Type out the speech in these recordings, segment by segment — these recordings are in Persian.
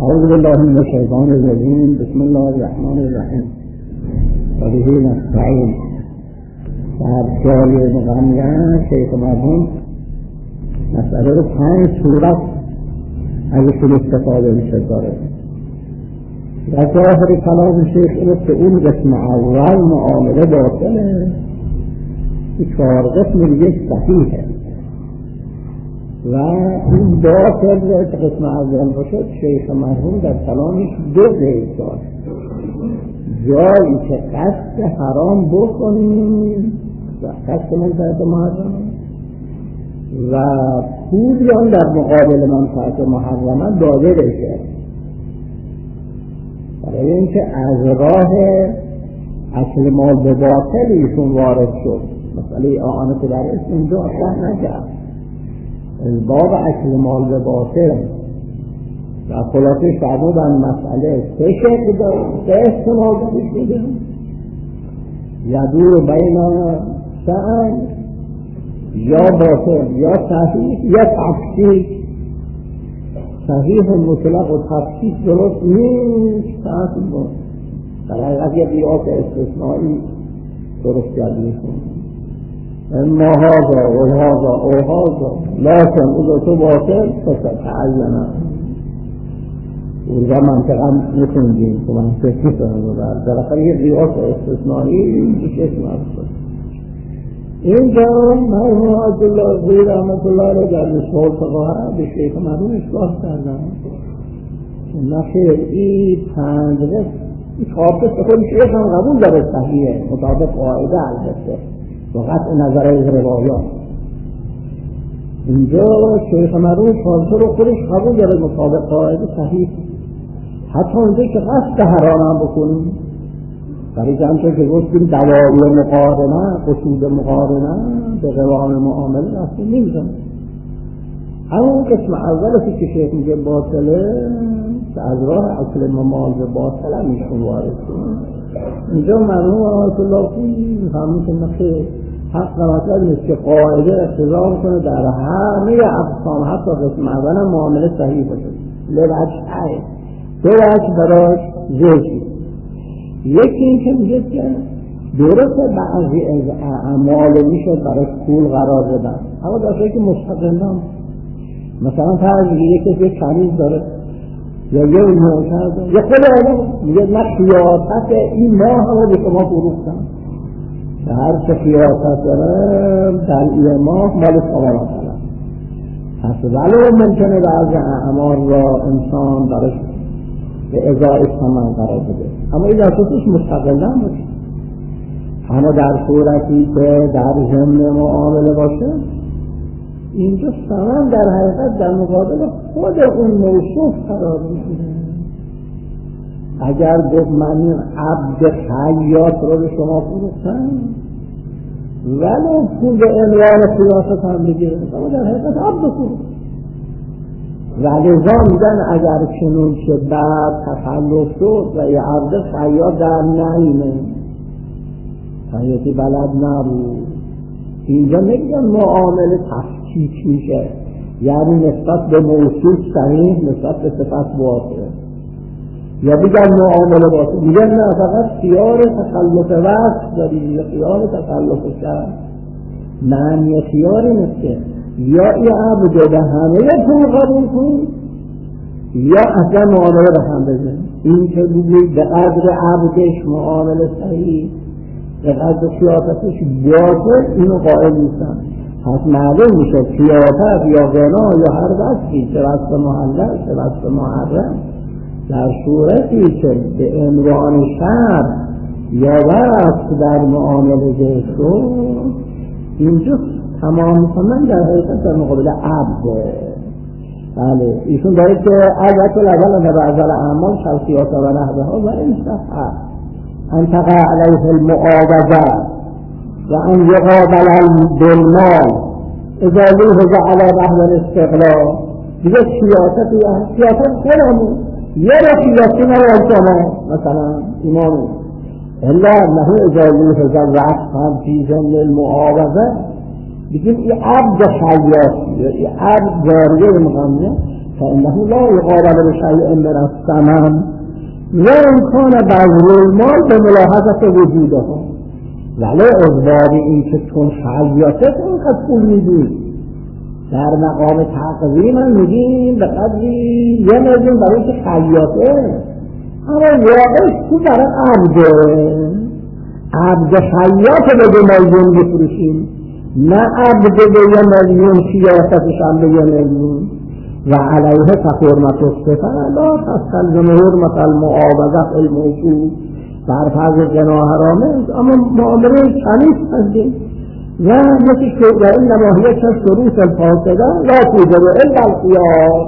أعوذ بالله من الشيطان الرجيم. بسم الله الرحمن الرحيم. وبه نستعين. در جای مقامیا شیخ مرحوم مسئله رو 5 صورت ازشون استفاده میشه داره. در ظاهر کلام شیخ اینه که اون قسم اول معامله باطله، این 4 قسم دیگه صحیحه و این باطل رو که قسم اول باشه شیخ مرحوم در کلامش 2 قید داشت. جایی که قصد حرام بکنیم و قصد منفعت محرمه و پولی هم در مقابل منفعت محرمه داده بشه، برای اینکه از راه اصل مال به باطل ایشون وارد شد. مسئله آنه که در اسم اینجا اصلا نکرد از باب اصل مال به باطل و خلاصه فرمودن مسئله 3 شکل داره، 3 احتمال بشه یدور بین سعی یا باطل یا صحیح یا تفسیر. صحیح مطلق و تفسیر درست نیست، تفسیر در حقیقت یک قیاس استثنایی درست گردی کنید. اما هذا و هذا و هذا لكن اذا تو باطل فتعینه اونجا منطقا میخوندیم که من فکر کنم در آخر یک قیاس استثنایی میشه اسم اینجا مرحوم عبدالله رحمت الله علیه در مشهور فقاهه به شیخ مرحوم اشکال کردن نخیر این 5 قسم این 4 قسم خود شیخ هم قبول داره صحیحه مطابق قاعده البته و قطع نظر از روایات. اینجا شیخ مرحوم 4 رو خودش قبول داره مطابق قاعده صحیح، حتی اونجا که قصد حرام هم بکنیم برای جمعه که گفتیم دواعی مقارنه قصود مقارنه به قوام معامله اصلا نمیزن. همون قسم اولی که شیخ میگه باطله که از راه اصل مال به باطل هم میشون وارد کنیم. اینجا مرحوم آیت الله همون که نخیر حق مطلب نیست که قاعده اقتضا کنه در همه اقسام حتی قسم اول هم معامله صحیح باشه. لبعض 2 وجه براش ذکر. یکی این که میگه که درسته بعضی از اعمال میشه برای پول قرار بدن، اما در که مستقلم مثلا فرض یکی که کنیز داره یا یه نوکر داره یا خود آدم میگه نه خیاطت این ماه رو به شما فروختم و هر چه خیاطت داره در این ماه مال شما مثلا. پس ولو ممکنه بعضی اعمال را انسان براش به ازای ثمن قرار بده، اما این اساسش مستقلن باشه. اما در صورتی که در ضمن معامله باشه اینجا ثمن در حقیقت در مقابل خود اون موصوف قرار میگیره. اگر گفت من این عبد خیاط رو به شما فروختم ولو پول به عنوان خیاطت هم بگیره، اما در حقیقت عبد فروخت. ولذا میگن اگر چنون که بعد تخلف شد و یه عبد خیاط در نعیمه خیاطی بلد نبود، اینجا نمیگن معامله تفکیک میشه، یعنی نسبت به موصوف صحیح نسبت به صفت باطل، یا بگن معامله باطل. میگن نه فقط خیار تخلف وقت داری یا خیار تخلف شد. معنی خیاری نیست که یا این عبد به همه پول قبول کنی یا اصلا معامله به هم بزن. این که بگوید به قدر عبدش معامله صحیح به قدر خیاطتش باطل، اینو قائل نیستن. پس معلوم میشه خیاطت یا غنا یا هر وصفی چه وصف محلل چه وصف محرم در صورتی که به عنوان شرط یا وصف در معامله ذکر شد اینجا تمام کنن در حقیقت در مقابل عبد. بله ایشون داره که البته الاول بعض الاعمال شرطیات و نحوه ها و این صحه ان تقع علیه المعاوضه و ان یقابل بالمال اذا لوحظ علی بحث الاستقلال. دیگه سیاست خودمون یه را سیاسی نرون شما مثلا ایمانو الا انه اذا لوحظ وقفا فی ضمن المعاوضه بگیم این عبد خیاطیه، این عبد جاریه مقامه فإنه لا يقابل بشيء من الثمن وإمکان بذل المال به ملاحظت وجودها. ولی اسباب این که چون خیاطه اینقدر پول میدیم در مقام تقویم هم میگیم به قدری 1 میلیون برای که خیاطه، اما واقعش تو برای عبد خیاطه به 2 میلیون بفروشیم، نه عبد به 1 میلیون خیاطتش هم به 1 میلیون. و علیه حرمت الصفه لا تستلزم حرمت المعاوضه الموصول، بر فرض زنا حرامه اما معامله کنیز هستیم و یکی که این نماهیه که شروط الفاسده لا توجد الا الخیار.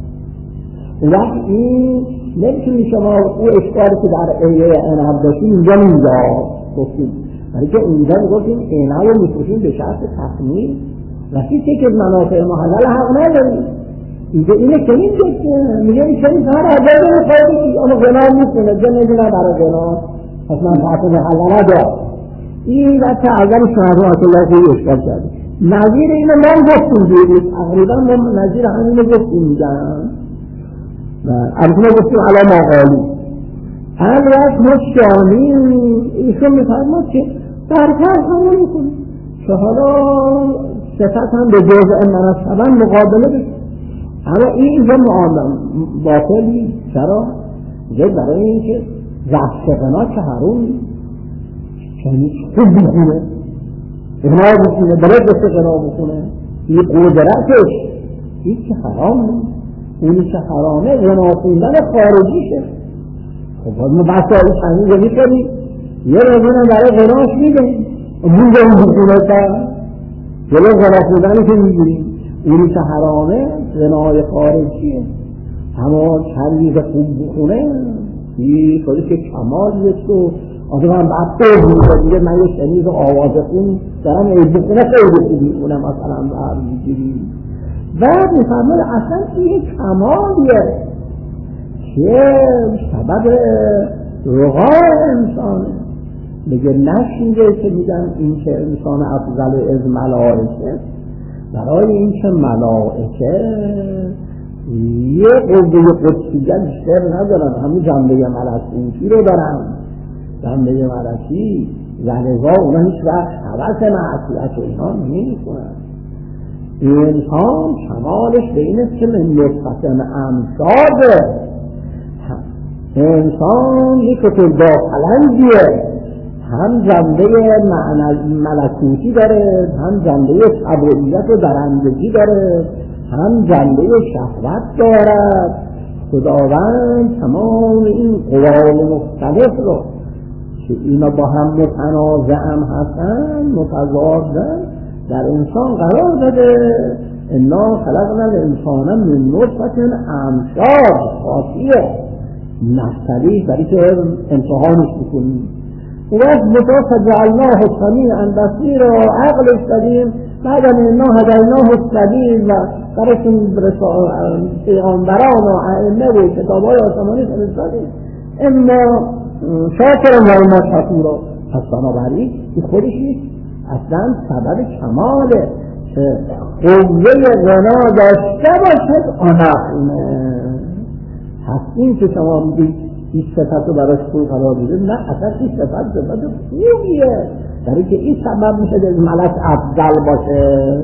وقت این نمیتونی شما او اشکاری که در ایه عنب داشتیم اینجا اینجا گفتیم، برای که اینجا میگفتیم اینه رو میفروشیم به شرط تخمین و هیچ یک از منافع محلل حق نداریم. اینجا اینه که این جسته میگه این چنین هر عجبه خواهدی اما غنا میکنه جا نمیدونه برای غنا پس من حق محلل ندار. این وقت اول شهرات الله خوی اشکال کرده. نظیر اینو من گفتیم دیدید تقریبا ما نظیر همینو گفتیم میگن البته گفتیم علا مقالی البته ما شامی ایشون میفرماد که برفرض همون میکنه که حالا صفت هم به جزء من الثمن مقابله بشه، اما این اینجا معامله باطلی. چرا؟ اینجا برای این که رفت غنا که حروم یعنی خوب بخونه غنا بخونه بلد بسته غنا بخونه این قدرتش این که حرامه، اونی که حرامه غنا خوندن خارجیشه. خب ما بسایی چنین رو میکنیم یه رزونه برای غناش میدهیم اون رو بخونه تا جلو غنا خوندنی که میگیریم اونی که حرامه غنای خارجیه. اما چندی که خوب بخونه این طوری که کمال یک و آدم هم بعد توضیح میگه من یه شنیز آواز خون دارم بخونه خیلی خوبی خونه مثلا بعد میگیری بعد میفرماد اصلا این کمالیه که سبب رقای انسانه. میگه نشیده که میگن این که انسان افضل از ملائکه، برای این که ملائکه یه قوه قدسیه بیشتر ندارن، همون جنبه ملکوتی رو دارن، جنبه ملکی ولذا اونا هیچ وقت حوث معصیت و اینها نمی‌کنن. انسان کمالش به این است که من نطفه امشاده انسان یک داخلندیه، هم جنبه ملکوتی داره، هم جنبه طبیعیت و درندگی داره، هم جنبه شهوت دارد. خداوند تمام این قوای مختلف رو که اینا با هم متنازع هم هستن متضادن در انسان قرار داده. انا خلقنا الانسان من نطفه امشاج خاصیه نفتری برای که امتحانش بکنیم و از مطاف جعلناه سمیعا بصیرا عقلش دادیم بعد از اینا هدیناه السبیل و برشون پیغمبران و ائمه و کتاب‌های آسمانی فرستادیم اما شاکرا و اما شکورا. پس بنابراین این خودش اصلا سبب کماله که قوه غنا داشته باشد آنقمه هستیم که شما میگید این صفت رو براش خوب قرار دیده. نه اصلا این صفت خوبیه برای که این سبب میشه از ملک افضل باشه.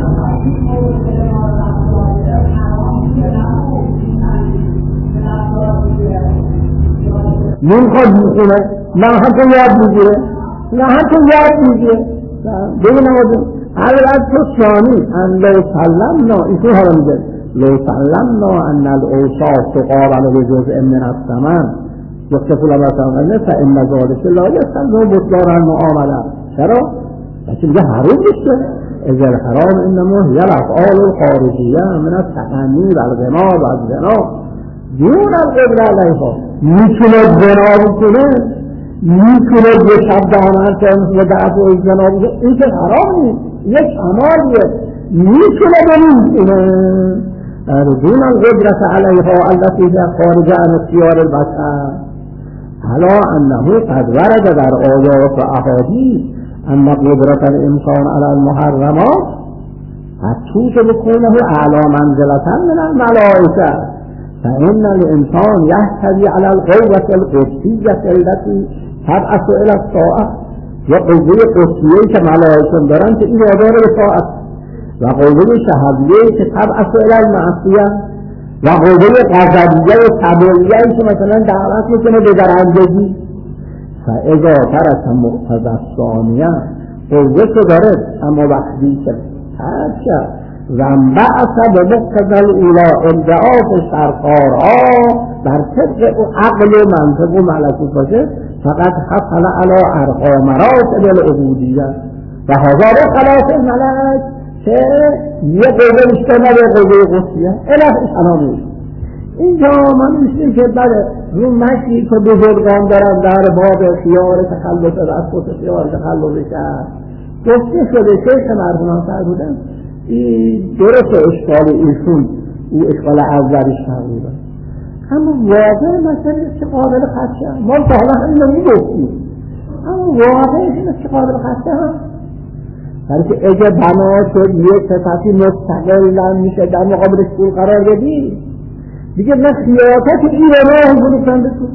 نمیخواد بخونه نه حتی یاد میگیره نه حتی یاد میگیره بگه نمازم البته تو شانی ان لو سلمنا این که حالا میگه لو سلمنا ان الاوصاف تقابل بجزء من الثمن یختف لبسان فان ذلك لا يستلزم بطلان المعامله. چرا؟ بچه میگه حروم نیست. اذا الحرام انما هي الافعال الخارجیه من التغنی و الغنا و الزنا دون القدره علیها. میتونه زنا بکنه، میتونه یه شب دامن کنه و دعت و زنا بکنه، این که حرام نیست، یک کمالیه. میتونه بنیمونه دون القدره علیها التي هي خارج عن اختیار البشر. حالا انه قد ورد در آیات و احادیث ان قدرت الانسان علی المحرمات فتوت بکنه اعلی منزلتا من الملائکه فإن الانسان یحتوی علی القوة القدسیة التي تبعث الی الطاعة و قوه قدسیه‌ای که ملائکه دارن که این وادار به طاعت و قوه شهویه‌ای که تبعث الی المعصیه و قوه غضبیه و تبعیه‌ای که مثلا دعوت میکنه به درندگی فاذا ترک مقتضی الثانیه قوه داره اما وقتی که هرچه زنبعث به مقتضی الاولی انضعاف سرکارها بر طبق عقل و منطق و ملکوت باشه فقط حصل علی ارقى مراتب العبودیه و هزار خلاف الملک که یه قوه بیشتر به قوه قدسیه اله سلامی. اینجا من میشنیم که بله رو مشی که بزرگان دارن در باب خیار تخلص رسط خیار تخلص شهر گفته شده شیخ مرحوم فرمودن این درست اشکال ایشون او اشکال اولیش تقریبا اما واقع مثلا چه قابل خدشه ما تا حالا همین رو میگفتیم اما واقعش چه قابل خدشه هم بلکه اگه بنا شد یک صفتی مستقل میشه در مقابلش کول قرار بدی دیگه نه خیاطت این راه بروفتن بکن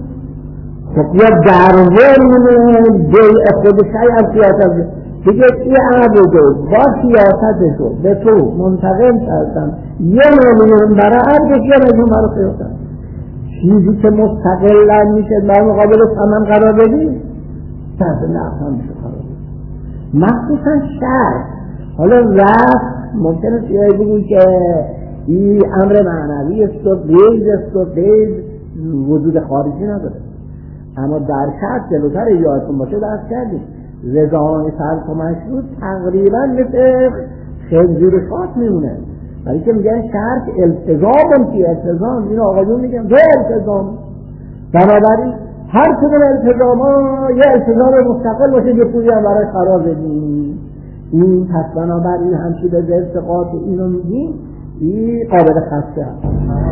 خب یا درورمونه بیع خودشای از خیاطت دیگه ای عبده با خیاطتشو به تو منتقل کردن یه نمیون برای عبدش یه نمیون برای خیاطت چیزی که مستقل میشه در مقابل ثمن قرار بدی تحت نفس هم میشه قرار بدی مخصوصا شرط حالا رفت ممکنه چیزایی بگوی که این امر معنوی است و غیز است و غیز وجود خارجی نداره اما در شرط جلوتر یادتون باشه درست کردیم رضاهای فرق و مشروط تقریبا مثل خنزیر شات میمونه ولی که میگن شرط التزام که التزام این آقایون میگن دو التزام بنابراین هر کدوم التزام ها یه التزام مستقل باشه یه پولی هم برای قرار بدیم این پس بنابراین همچی به استقاط اینو میگیم این قابل خسته هست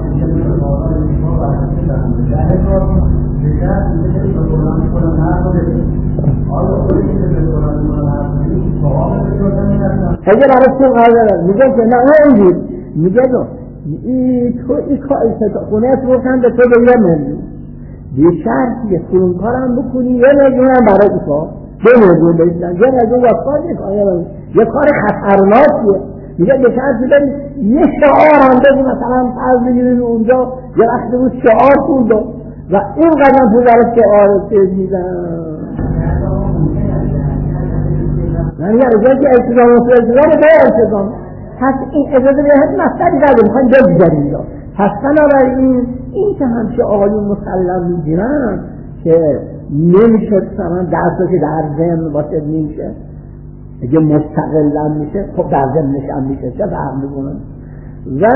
اگه برای چون قادر میگه که نه اونجور میگه تو این خونهت روشن به تو به یه میلیون یه شرطیه خونکارم بکنی یه میلیون هم برای تو دو میلیون بشنن یه میلیون واسطان یه کار خطرناکیه میگه یه شرطی داری یه شعار هم بگی مثلا فرض بگیرین اونجا یه وقتی بود شعار خونده و این قدم پول برای شعار چیز میدن یعنی اجازه که التزام و التزام به التزام پس این اجازه به هست مستقی قدر میخواین بگذاریم دا پس بنابراین این که همچه آقایون مسلم میگیرن که نمیشه سمن درسته که در ذهن باشه نمیشه اگه مستقلن میشه خب در ذهنش هم میشه چه فهم میکنن و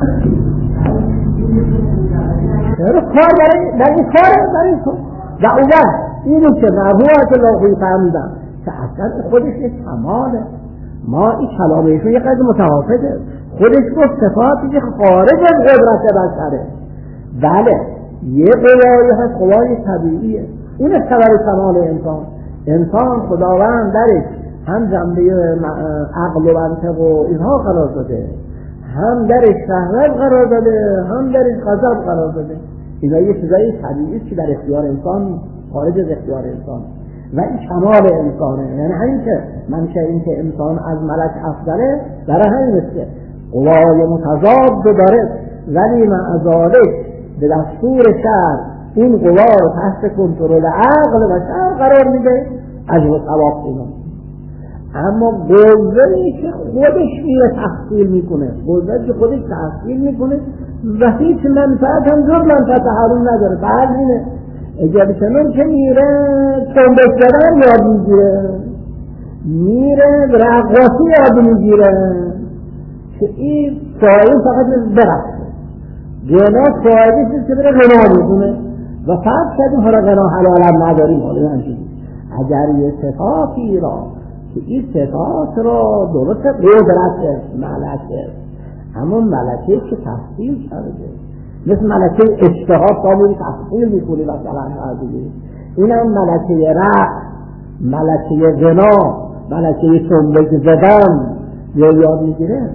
کار برای کار و اول اینو که نبوت لاغوی فهمیدن که اصلا خودش یک کماله ما این کلامهشون یک قدر متحافظه خودش گفت صفاتی که خارج از قدرت بشره بله یه قوایی هست قوای طبیعیه اون خبر کمال انسان خداوند درش هم جنبه عقل و منطق و اینها قرار داده هم درش شهوت قرار داده هم درش غضب قرار داده اینا یه چیزای طبیعی که در اختیار انسان خارج از اختیار انسان و این کمال انسانه یعنی همین که منشه این که انسان از ملک افضله برای همین است که قوای متضاد داره ولی معذالک به دستور شرع این قوا رو تحت کنترل عقل و شرع قرار میده اجر و ثواب اینا اما قوه‌ای که خودش میره تحصیل میکنه قوه‌ای که خودش تحصیل میکنه و هیچ منفعت هم جز منفعت حرون نداره فقط اینه اگر چنون که میره تنبک زدن یاد میگیره میره رقاصی یاد میگیره که این فایل فقط برخصه گناه فایلی که بره غنا میکنه و فرض کردیم حالا غنا حلال هم نداریم اگر یه صفاتی را که این صفات را درست قدرت ملکه همون ملکه که تحصیل کرده مثل ملکه اشتها سامونی تحصیل میکنی مثلا حضوری این هم ملکه رقص ملکه غنا ملکه تنبک زدن یا یاد میگیره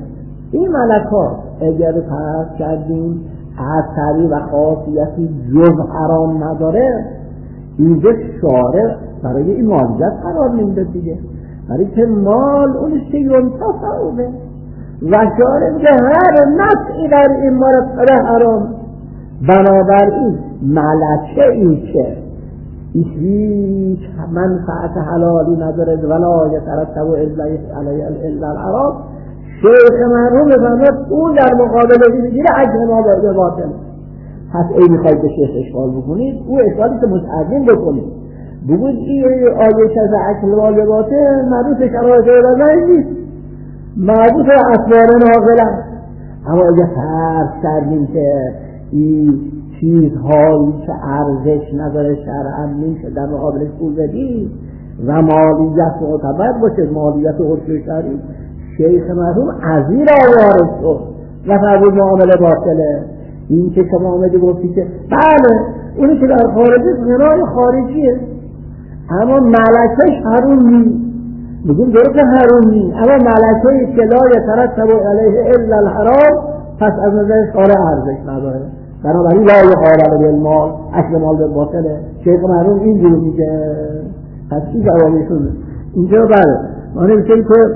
این ملکات اگر فرض کردیم اثری و خاصیتی جز حرام نداره، اینجا شارع برای این مالیت قرار نمیده دیگه، برای که مال اونش که ینتصعه و شارع میگه هر نفعی در این مورد حرام. بنابراین ملکه این که هیچ منفعت حلالی نداره ولا یترتب علیه الا الحرام، شیخ مرحوم بفرماد اون در مقابل میگیره اجر ما به باطل. پس ای میخواید به شیخ اشکال بکنید، او اشکالی که متعظیم بکنید، بگوید این آیش از اکل مال باطل مربوط به شرایط علماء نیست، مربوط به اسرار ناقله. اما اگه فرض کردیم که این چیزهایی که ارزش نداره شرعاً میشه در مقابل پول بدی و مالیت معتبر باشه، مالیت عرفی شرعی، شیخ مرحوم از این را وارد شد و فرمود معامله باطله. این که شما آمدی گفتی که بله اونی که در خارجی غنای خارجیه اما ملکش حروم نیست، میگیم درست حروم نیست، اما ملکه که لا یترتب علیه الا الحرام، پس از نظر شارع ارزش نداره. بنابراین لا یقابل بالمال، اکل مال به باطله. شیخ مرحوم اینجوری میگه. پس این جوابشونه اینجا. بله ما نمیشیم که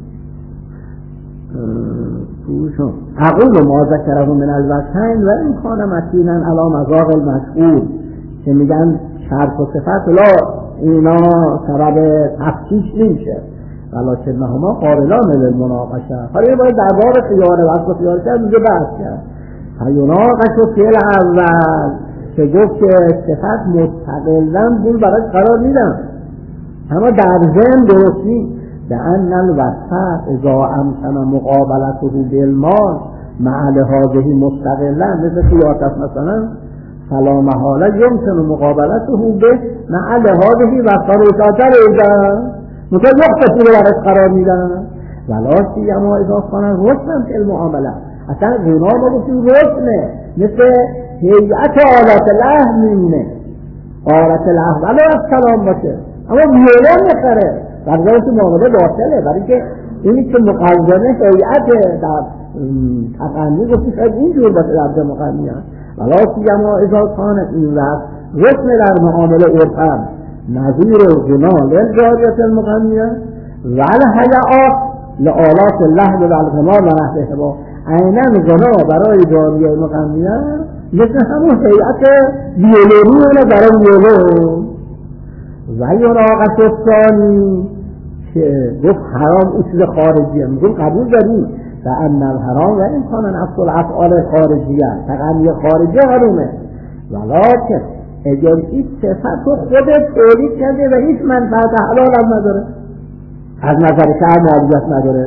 اقول ما ذکره من الوجهین و این کان متینا علی مذاق المشهور که میگن شرط و صفت لا اینا سبب تفتیش نمیشه ولکنهما قابلان للمناقشه. حالا باید دربار خیانه و خیانه کرد میگه بحث کرد فیناقش و فعل اول که گفت که صفت مستقلا بول براش قرار میدن، اما در ذهن درست نیست. لأن الوصف اذا امکن مقابلته بالمال مع لحاظه مستقلا، مثل قیاس مثلا فلا محاله یمکن مقابلته به مع لحاظه و فروشاتر ایجا مثل وقتی رو برش قرار میدن ولا سیما اذا کان رسنا فی المعامله. اصلا غنا ما گفتیم رسنه، مثل هیئت آلات لحو میمونه، آلات لحو ولی السلام باشه اما ویولون میخره در ذات معامله باطله، برای که اینی که مقومه هیئت در تقنی گفتیم شاید اینجور باشه در جمع مقنیه ولا سیما اذا کان این وقت رسم در معامله عرفا نظیر غنا للجاریت المقنیه والهیئات لآلات لحو و الغنا و نحوهما. عیناً غنا برای جاریه مقنیه مثل همون هیئت ویولونی برای ویولون. و یراقش الثانی که گفت حرام اون چیز خارجیه، میگم قبول داریم و ان الحرام و این کان نفس الافعال خارجیه، تقنی خارجی حرومه ولکن اگر این صفت رو خودت تولید کرده و هیچ منفعت حلال هم نداره، از نظر شرع مالیت نداره،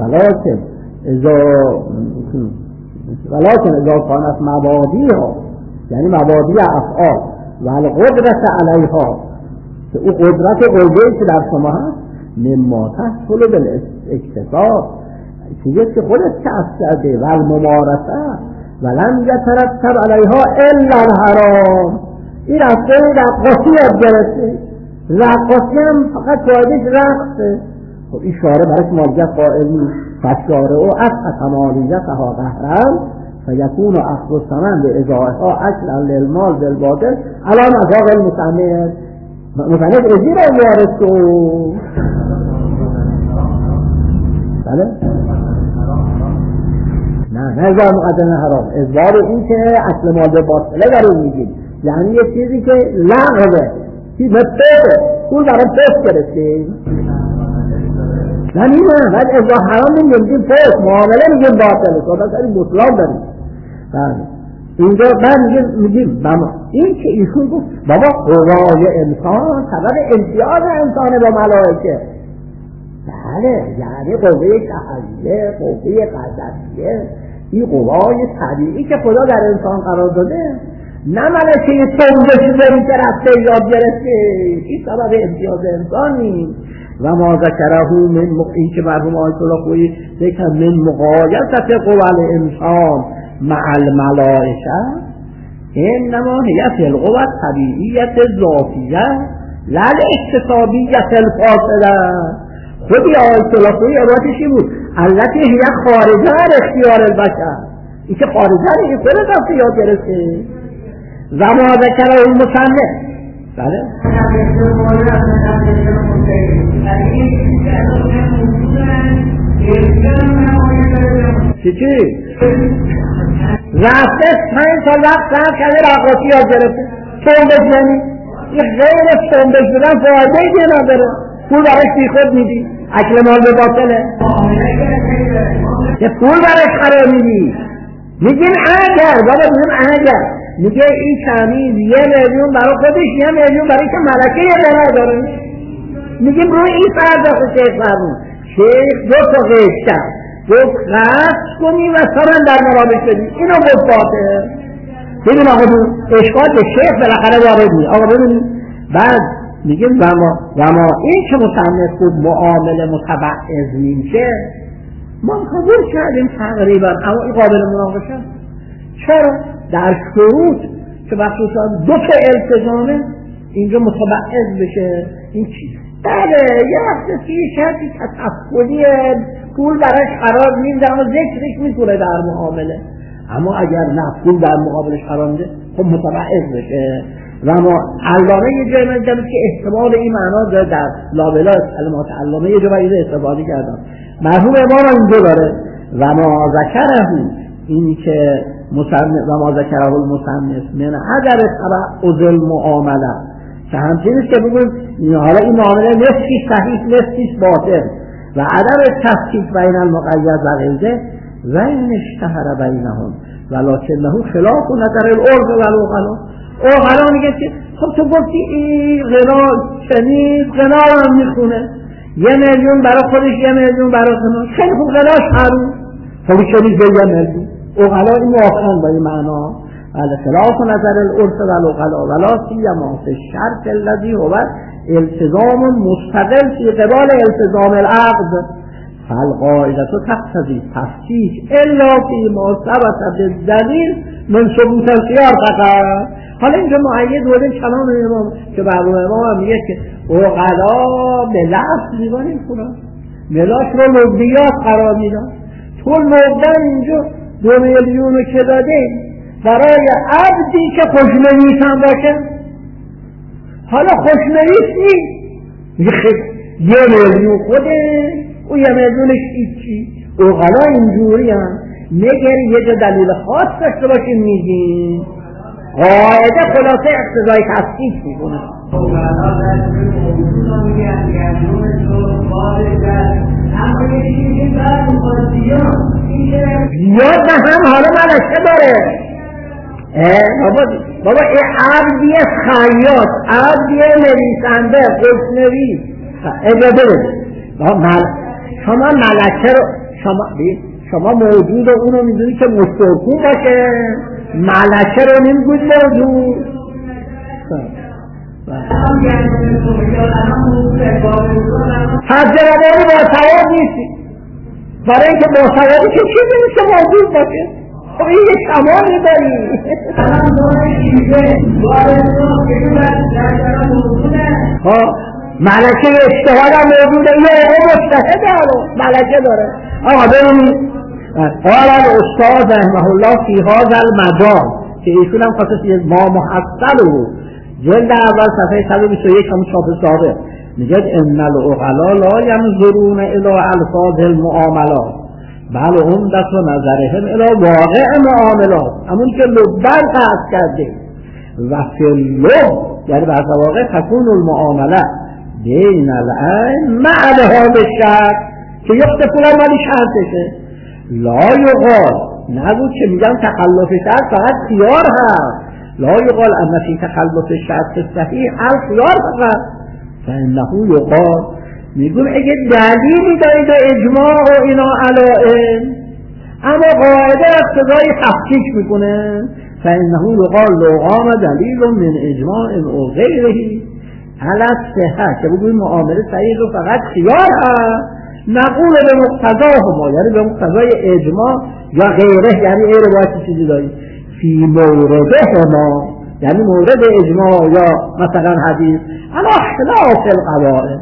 ولکن اذا کانت مبادیها یعنی مبادی افعال و القدرت علیها که او قدرت قلبی که در شما هست مما تحصل بالاکتساب چیزی که خودت کسب کرده و الممارسه ولم یترتب علیها الا الحرام. این رفته رقاصی یاد گرفته، رقاصی هم فقط فایدهش رقصه. خب این شارع برش مالیت قائل نیست، فالشارع او اسقط مالیتها قهرا فیکون اخذ الثمن بإضاعتها اکلا للمال بالباطل علی مذاق المصنف. مصنف ازی را وارد شد. بله؟ نه ازار مقدمه حرام، ازار این که اصل مال به باطله در اون میگیم، یعنی یه چیزی که لغوه چیز مطبعه اون برای پست گرفتیم. نه نیمه بعد ازار حرام نمیگیم پست، معامله میگیم باطله، صحبت داریم بطلان داریم. بله اینجا من میگیم این که ایشون گفت بابا قوای انسان سبب امتیاز انسانه با ملائکه. بله یعنی قوه شهریه، قوه قدسیه، این قوای طبیعی که خدا در انسان قرار داده، نه ملکه تنگشی داری که رفته یاد گرفته، این سبب امتیاز انسانی. و ما ذکره من این که مرحوم آیت الله خویی ذکر من مقایسه قوال انسان مع الملائکه انما هي في القوى الطبيعية الذاتية لا الاكتسابية الفاصلة. خودی آیت الله خویی عبارتشی بود التي هي خارجه عن اختیار البشر، این که خارجه این خود دست یاد گرفته. و ما ذکره المصنف بله چی؟ رفته 5 سال وقت صرف کرده رقاصی یاد گرفته، تنبش نمی این غیر تنبش بودن فایده دیگه نداره، پول برش بی خود میدی، اکل مال به باطله، یه پول برش قرار میدی. میگیم اگر بابا میگیم اگر میگه این تمیز 1 میلیون برای خودش 1 میلیون برای که ملکه یه دلار داره، میگیم روی این فرض خود شیخ فرمون شیخ 2 تا قیش کرد، گفت خرص کنی و سرن در مرابط بدی، اینو گفت باطل. ببین آقا اشکال به شیخ بالاخره وارد می. آقا ببین بعد میگیم و ما این که مصنف بود معامله متبعض میشه ما قبول کردیم تقریبا، اما این قابل مناقشه. چرا؟ در شروط که وقتی 2 تا التزامه اینجا متبعض بشه این چیز بله یه وقت که شرطی تطفلی پول براش قرار میده اما ذکرش میکنه در معامله، اما اگر نه پول در مقابلش قرار میده خب متبعض بشه. و ما علامه یه جای من جمعید که احتمال این معنا داره در لابلاس علامات علامه یه جایی استفاده کردم، مرحوم امام اینجا داره و ما ذکره این که مصنف و ما ذکره المصنف من عدم تبعض المعامله که همچنین که بگویم حالا این معامله نصفی صحیح نصفی باطل و عدم تفکیک بین المقید و غیره و این اشتهر بینهم ولکنه خلاف نظر العرف و العقلا. عقلا میگه که خب تو گفتی این غنا چنین غنا هم میخونه 1 میلیون برای خودش 1 میلیون برای غنا، خیلی خوب غناش حروم خب چنین به 1 میلیون. عقلا این موافقن با این معنا ولی خلاف نظر العرف و العقلا ولا سیما فی الشرط الذی هو التزام مستقل فی قبال التزام العقد فالقاعده تقتضی تفتیش الا فی ما ثبت بالدلیل من ثبوت الخیار فقط. حالا اینجا معید بوده کلام امام که برای امام هم میگه که عقلا به لفظ دیوان کنن ملاش رو لبیات قرار میدن، تو لبدن اینجا 2 میلیون رو که داده برای عبدی که خوشنویس هم باشه. حالا خوشنویس نیست 1 میلیون خوده او 1 میلیونش هیچی. عقلا اینجوری هم مگر یه جا دلیل خاص داشته باشیم میگیم قاعده خلاصه اقتضای تفکیک میکنه. زیاد به هم حالا ملکه داره بابا این عبدی خیاط عبدی نویسنده خوشنویس اجازه بده شما ملکه رو شما موجود رو اونو میدونی که مسترکون باشه، ملکه رو نمیگوید موجود. حجراباری با سواد نیستی برای اینکه با سوادی که چیزی نیست موجود باشه. خب این یه کمالی داری ملکه اجتهاد هم موجوده یه مجتهد ملکه داره. آقا ببینید قال الاستاذ رحمه الله فی هذا المجال که ایشون هم خاصه ما محصل جلد اول صفحه 121 همون چاپ سابق میگه ان العقلا لا ينظرون الى الفاظ المعاملات بل عمدة نظرهم الى واقع معاملات، همون که لبن قصد کرده و فی اللب یعنی بعض واقع تکون المعامله بین العین مع لحاظ الشرط که یختفون مالی شرطشه لا یقال نگو که میگم تخلف شرط فقط خیار هست لا یقال اما فی تخلف شرط صحیح الخیار فقط فانه یقال میگم اگه دلیلی دارید و اجماع و اینا علائم اما قاعده اقتضای تفکیک میکنه فانه یقال لو قام دلیل من اجماع او غیره على الصحه که بگویم معامله صحیح رو فقط خیار هست نقول به مقتضاهما یعنی به مقتضای اجماع یا غیره یعنی غیر روایت چیزی داریم فی موردهما یعنی مورد اجماع یا مثلا حدیث اما اختلاف القواعد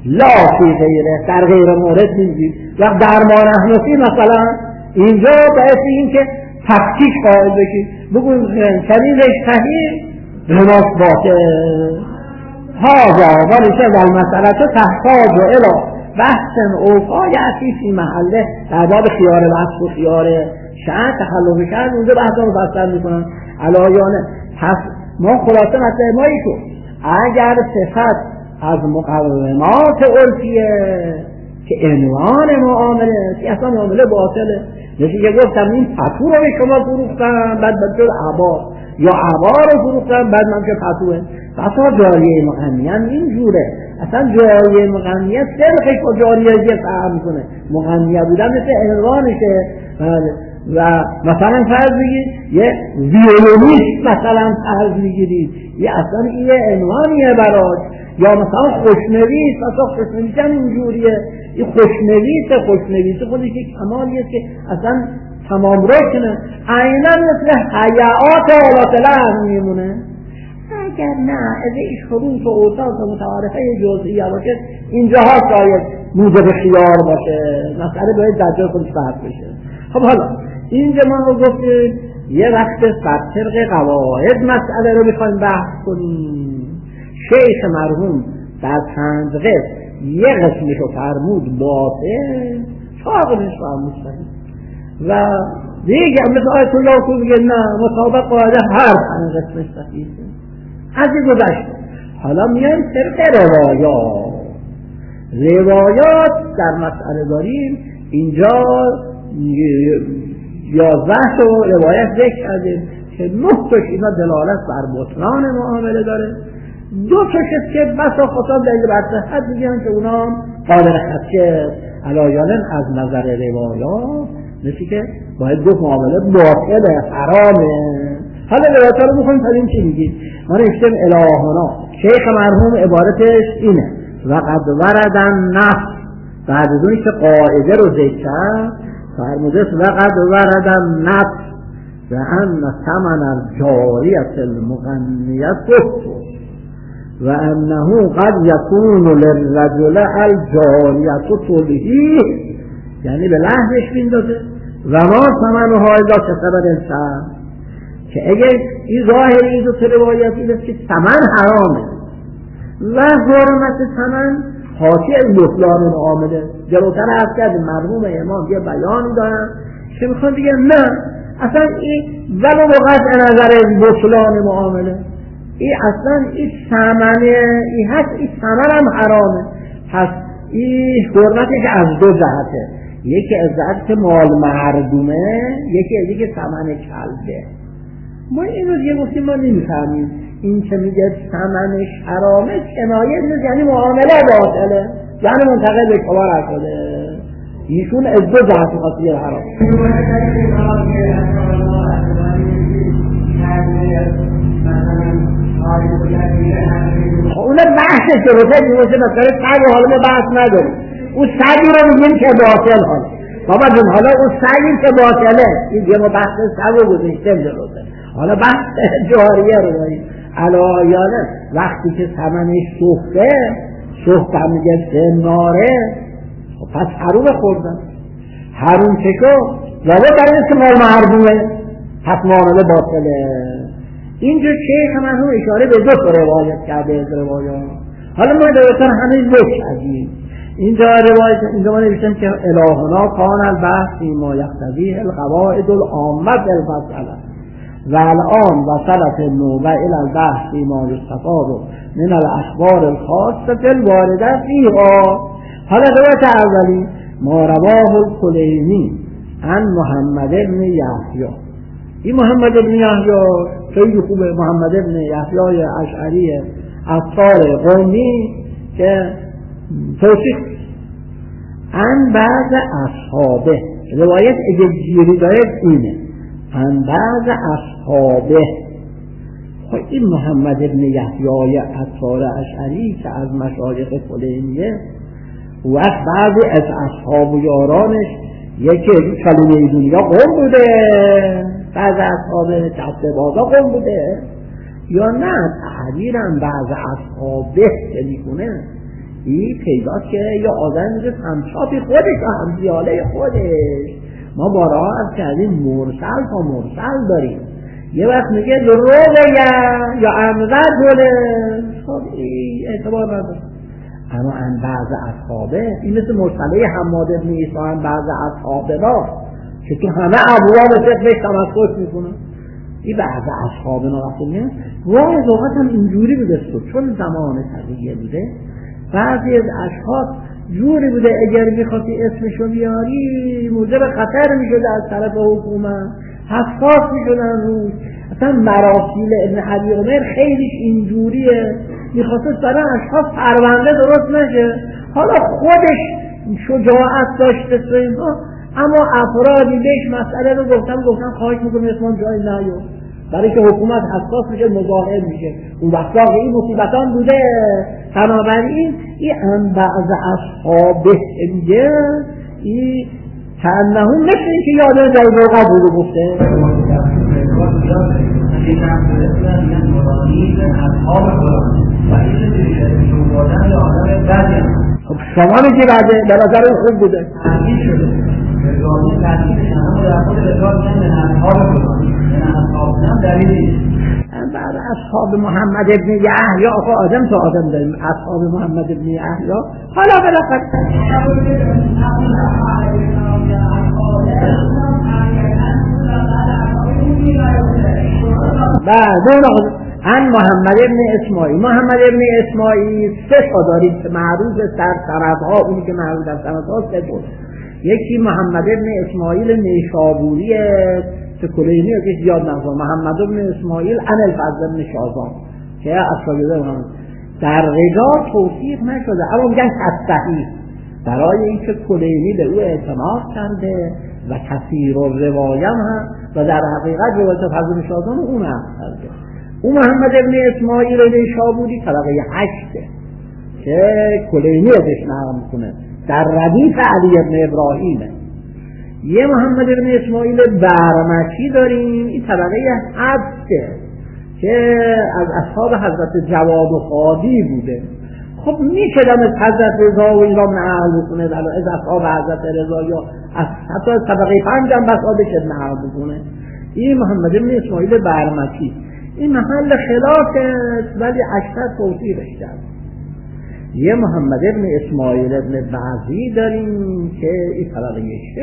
لا فی غیره، در غیر مورد نیست. و درمان احنفی مثلا اینجا باید این که تفکیک قائل بشید، بگویم شدیدش صحیح نماز باطل هذا ولیشه و المسئله تحتاج الی بحث اوفا یعطی فی محله، در باب خیار بحث و خیار شرط تخلف شرط اونجا بحث رو مفصل میکنن علایانه. پس ما خلاصه مسئله ما ایشون اگر صفت از مقومات عرفیه که عنوان معامله که اصلا معامله باطله، مثل که گفتم این پتو رو به شما فروختم بعد بدل عبا، یا عبا رو فروختم بعد من که پتوه، پس جاریه مغنیه این جوره. اصلا جاریه مغنیه سرخش با جاریه دیگه فهم کنه، مغنیه بودن مثل عنوانشه. و مثلا فرض بگید یه ویولونیست مثلا فرض بگیرید، یه اصلا یه عنوانیه براش، یا مثلا خوشنویس، اصلا خوشنویس هم اینجوریه، این خوشنویس خودش یک کمالیه که اصلا تمام رکنه، عیناً مثل حیعات آلات لحن میمونه. اگر نه از این شروط و اوصاف و متعارفه جزئیه باشه اینجاها شاید موجب خیار باشه، مسئله باید در جای خودش بحث بشه. خب حالا اینجا ما رو گفتیم یه وقت بر طبق قواعد مسئله رو میخوایم بحث کنیم. شیخ مرحوم در 5 قسم یه قسمش رو فرمود باطل، 4 قسمش فرمود صحیح، و دیگه مثل آیت الله کو میگه نه مطابق قاعده هر 5 قسمش صحیحه. از این گذشت حالا میایم طبق روایات در مسئله داریم. اینجا 11 تا روایت ذکر کردیم که 9 تاش اینا دلالت بر بطلان معامله داره، 2 تاش که بسا خطاب دلیل بر صحت میگن که اونا قادر خدشه علایانن از نظر روایات مثل که باید گفت معامله باطله حرامه. حالا روایت رو میخوایم تدیم چی میگید؟ ما نوشتیم الهانا شیخ مرحوم عبارتش اینه و قد وردن نفس، بعد از اونی که قاعده رو ذکر کرد فرموده و قد وردن نفس و ان ثمن الجاریت المغنیت و انه قد یکون للرجل الجاریت تلهی، یعنی به لحظش میندازه و ما ثمن هایدا کسب الانسان، که اگر این ظاهر این دو روایتی است که ثمن حرامه و حرمت ثمن حاکی از بطلان معامله. جلوتر عرض کردیم مرحوم امام یه بیانی دارن که میخوان دیگه نه اصلا این ولو وقت نظر بطلان معامله این اصلا این ثمنه این هست، این ثمن هم حرامه. پس این حرمتش از 2 جهته، یکی از جهت مال مردومه، یکی از اینکه ثمن کلبه. ما این رو دیگه گفتیم ما نمیفهمیم این که میگه ثمنش حرامه کنایه نیست، یعنی معامله باطله، یعنی منتقل به کبار شده. ایشون از 2 جهت خاصیه حرام. اون بحثه که روزه میشه مثلا سعی حالا ما بحث نداریم، اون سعی رو میگیم که باطل حالا بابا جون، حالا اون سعی که باطله این دیگه ما بحث سعی رو گذاشتیم جلوته. حالا بحث جاریه رو داریم علایانه وقتی که ثمنش سوخته هم میگه سناره، پس حروم خوردن حروم چکو لابد برای که مال مردمه، پس معامله باطله. اینجا شیخ مرحوم اشاره به 2 روایت کرده از روایات. حالا ما روایتان همه ذکر کردیم. اینجا روایت اینجا ما نوشتیم که الهنا کان البحث ما یقتضیه القواعد العامه بالمسأله و الان وصلت النوبه الى البحث ما یستفاد من الاخبار الخاصه الوارده فیها. حالا روایت اولی ما رواه الکلینی عن محمد بن یحیی. این محمد بن یحیی خیلی خوبه، محمد بن یحیی اشعری عطار قومی که توصیف عن بعض اصحابه، روایت اگه جیری داره اینه عن بعض اصحابه. خب این محمد بن یحیی عطار اشعری که از مشایخ کلینیه و بعضی از اصحاب و یارانش یکی کلمه دنیا قوم بوده، بعض اصحاب دست بازا قوم بوده، یا نه تحریرم بعض اصحاب بهت میکنه این پیداست که یا آدم میگه همچاپی خودش و همزیاله خودش. ما بارها از کردیم مرسل تا مرسل داریم. یه وقت میگه رو بگن یا امرجله، خب این اعتبار نداره. اما ان بعض اصحابه، این مثل مرسله حماد بن عیسی، ان بعض اصحابه را که تو همه ابواب فقهش تمسک میکنن، این بعض اصحابه نا وقتی میگن واقعا اوقات هم اینجوری بوده، چون زمان تقیه بوده بعضی از اشخاص جوری بوده اگر میخواستی اسمشو بیاری موجب خطر میشده از طرف حکومت، حساس میشدن روش. اصلا مراسیل ابن ابی عمر خیلیش اینجوریه، میخواسته برای اشخاص پرونده درست نشه. حالا خودش شجاعت داشته تو اینها، اما افرادی بهش مسئله رو گفتن خواهش میکنم اسمان جای نیو، برای که حکومت حساس میشه، مظاهر میشه. اون وقتا این مصیبتان بوده. بنابراین این ان بعض اصحابه میگه این کانهم مثل اینکه یادم در واقع بوده گفته خب شما میگی بعده به نظر خوب بوده بعد اصحاب محمد ابن یحیی آقا آدم تا آدم داریم. اصحاب محمد ابن یحیی حالا بالاخره بعد ان محمد ابن اسماعیل، محمد ابن اسماعیل سه تا داریم که معروف در سندها، اونی که معروف در سندها سه تا. یکی محمد ابن اسماعیل نیشابوریه که کلینی که زیاد نظر، محمد ابن اسماعیل ان الفضل ابن شازان که اصلاحیده اونم در رجال توصیف نشده، اما میگن صحیح برای اینکه کلینی به او اعتماد کرده و کثیر الروایم هم و در حقیقت روایت فضل ابن شازان اون هم کرده. اون محمد ابن اسماعیل نیشابوری طبقه 8 که کلینی ازش نقل میکنه، در ردیف علی ابن ابراهیمه. یه محمد ابن اسماعیل برمکی داریم، این طبقه 7 که از اصحاب حضرت جواد و خادی بوده. خب میشدم از حضرت رضا و این را نقل بکنه، از اصحاب حضرت رضا یا از حتی طبقه 5 هم بسا بشه نقل بکنه. این محمد ابن اسماعیل برمکی این محل خلاف است ولی اکثر توصیفش کرد. یه محمد ابن اسماعیل ابن بعضی داریم که این طبقه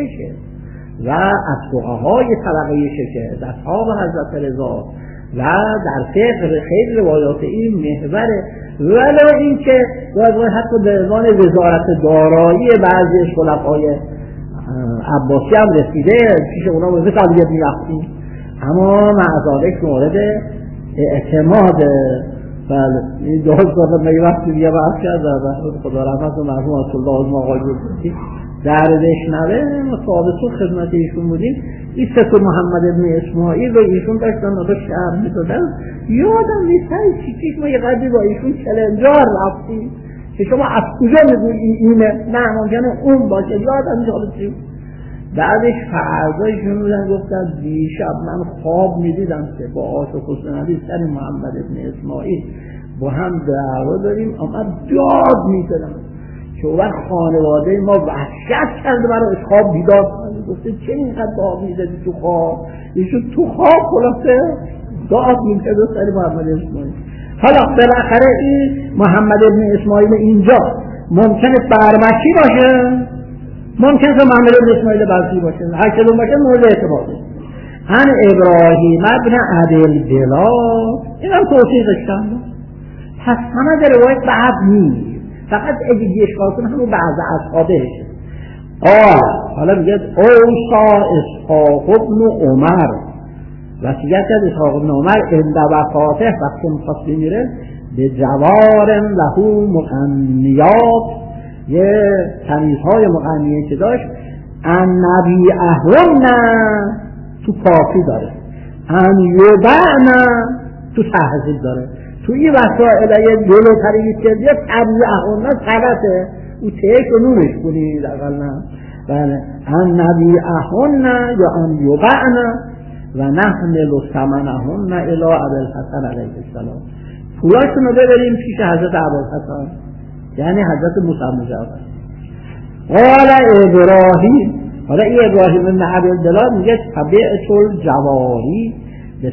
6 و از فقهای طبقه 6 از اصحاب حضرت رضا و در فقه خیلی روایات این محوره، ولو این که حتی به عنوان وزارت دارایی بعضی خلفای عباسی هم رسیده پیش اونا مثل علی ابن یحیی، اما معذالک مورد اعتماد. بله این دو سال من وقتی دیگه بحث کردم خدا رحمت و مرحوم الله عظم آقای بودی در دشنوه مصابطون خدمت ایشون بودیم. این سه محمد ابن اسماعیل رو ایشون داشتن و شهر میدادن. یادم نیست چیزی ما یه قدری با ایشون چلنجار رفتیم که شما از کجا میگویی اینه، نه ممکنه اون باشه، یادم نیست. بعدش فردایشون بودن گفتن دیشب من خواب میدیدم که با عاشق حسین سر محمد ابن اسماعیل با هم دعوا داریم، آمد داد میزدم که اون خانواده ما وحشت کرده برای خواب بیدار کنه. گفته چه اینقدر داد میزدی تو خواب؟ ایشون تو خواب خلاصه داد میزد سر محمد اسماعیل. حالا بالاخره این محمد ابن اسماعیل اینجا ممکنه برمکی باشه، ممکنه که محمد ابن اسماعیل بعضی باشه، هر کدوم باشه مورد اعتباره. ان ابراهیم ابن عدل بلا این هم توصیفش کنده، پس همه در روایت بعد نیست، فقط اگه اشکال کنه همون بعض اصحابهشه. حالا میگه اوصا اسحاق ابن عمر، وصیت کرد اسحاق ابن عمر عند وفاته وقتی میخواست بمیره به جوار له مغنیات، یه تمیزهای مغنیه که داشت، ان نبی اهون تو کافی داره، ان یبعن تو تحضیب داره. تو این وسائل یه جلوتری که یه نبی اهون غلطه، او تیک و نونش کنید اقل نه. بله ان نبی اهون یا ان یبعن و نحمل ثمنهن الی ابوالحسن علیه السلام، پولاشون رو ببریم پیش حضرت ابوالحسن یعنی حضرت موسی بن جعفر. قال ابراهیم، حالا این ابراهیم بن عبدالله میگه تبعت الجواری به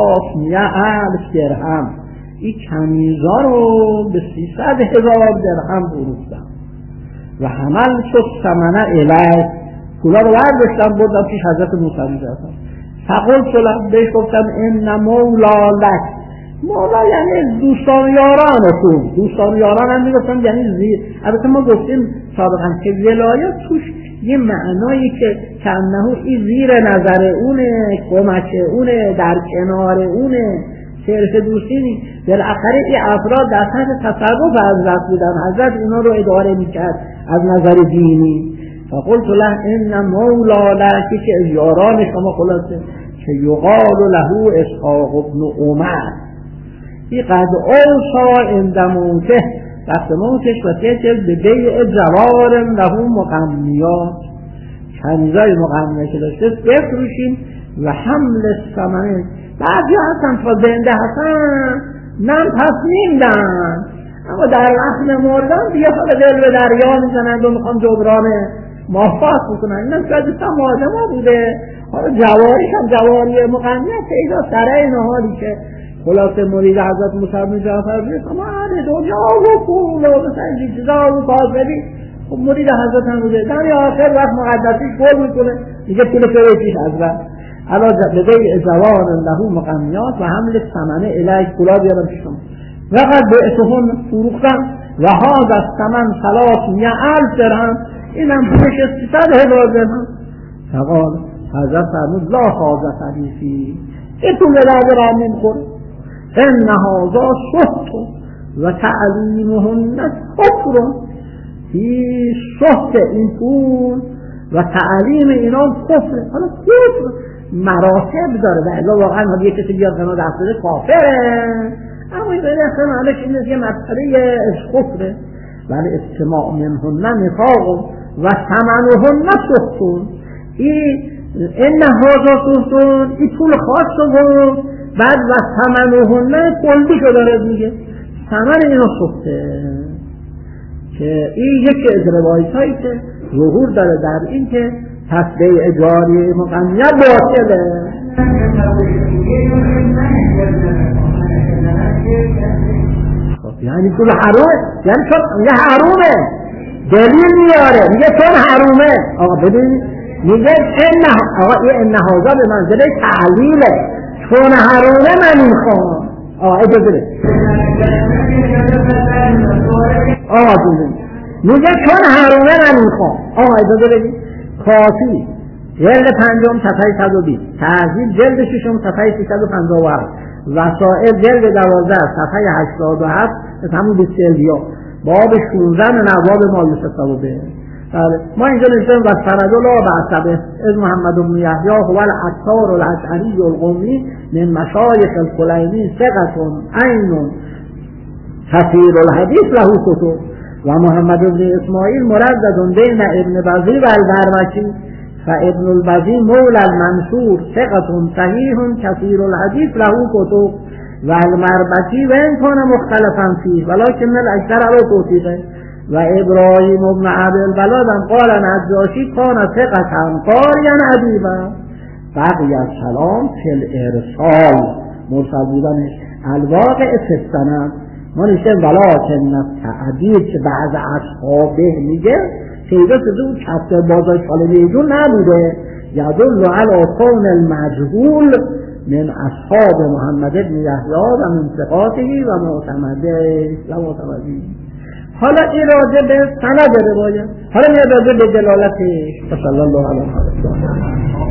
300,000 درهم، این کنیزا رو به 300,000 درهم فروختم. و حمل شد ثمنه الیه، پولا رو برداشتم بردم پیش حضرت موسی بن جعفر. فقلت له، بهش گفتم ان مولا لک، مولا یعنی دوستان یارانتون. دوستان یاران هم میگفتم یعنی البته ما گفتیم سابقا که ولایت توش یه معنایی که کنهو این زیر نظر اونه، کمک اونه، در کنار اونه، صرف دوستی نیست. بالاخره این افراد در تحت تصرف حضرت بودن، حضرت اینا رو اداره میکرد از نظر دینی. فقلت له ان مولا لک، که از یاران شما خلاصه، که یقال له اسحاق ابن عمر، این قد اوصا عند موته، وقت موتش وصیت کرد به بیع جوار له مقمیات، کنیزای مقمیه که داشته بفروشیم و حمل ثمنه. بعضی هستن تا زنده هستن نم پس میندن، اما در وقت مردن دیگه حالا دل به دریا میزنند و میخوان جبران مافات بکنن. اینم شاید مادما بوده، حالا جواریش هم جواری مقمیت پیدا سره این حالی که خلاصه مرید حضرت موسی بن جعفر بیست اما هر دو جاو و پول و مثلا این چیزا و کاسبی، خب مرید حضرت هم بوده. در آخر وقت مقدسیش گل میکنه دیگه پول فروشیش حضرت علا بیع جوار له مقمیات و حمل ثمنه الیک، پولا بیارم پیشم. وقت بعتهم فروختم و هذا الثمن 300,000 درهم، اینم پولش 300,000 درهم. فقال، حضرت فرمود لا حاجت حدیثی، این پول درد را نمیخوره، ان هذا سحت و تعلیمهن کفر، این سحت این پول و تعلیم اینا کفره. حالا کفر مراتب داره، به الا واقعا حالا یه کسی بیاد کنار دستده کافره، اما این اصلا حالا که این یه مسئله از کفره. ولی استماع منهن نفاق و ثمنهن سحتون، این هذا سحتون، این پول خاص رو بعد و ثمنهن کلی رو داره میگه، ثمن اینا سحته، که این یکی از روایت هایی که ظهور داره در این که تصدیع جاری مقنیه باطله. یعنی پول حرومه، یعنی چون یه حرومه دلیل میاره، میگه چون حرومه. آقا ببینید میگه آقا این انهازا به منزله تعلیله، چون حرومه من میخوام. آقا اجازه بده، آقا ببینید میگه چون حرومه من میخوام. آقا اجازه بدید، کافی جلد 5 صفحه 120، تهذیب جلد 6 صفحه 357، وسائل جلد 12 صفحه 87 از همون 20 جلدیا، باب 16 من ابواب ما یوسف به. ما اینجا نوشتیم و سند لا بعثبه از محمد بن یحیی هو العطار الاشعری القمی من مشایخ الکلینی ثقة عین کثیر الحدیث له کتب و محمد بن اسماعیل مردد بین ابن بزی و البرمکی فابن البزی مولا المنصور ثقة صحیح کثیر الحدیث له کتب و المربکی و این کان مختلفا فیه ولکن الاکثر علی توثیقه و ابراهیم ابن عبدالبلاد قال نجاشی کان ثقة قاریا ادیبا بقی السلام فی الارسال، مرسل بودنش الواقع فستنم. ما نشتیم ولکن تعدید که بعض اصحابه میگه پیدا شده اون کسر بازای شالمیجون نبوده، یدل علی کون المجهول من اصحاب محمد بن یحیی و من ثقاته و معتمده و معتمدی. حالا این راجع به سند روایت، حالا این راجع به دلالتش. صلی الله علیه و سلم.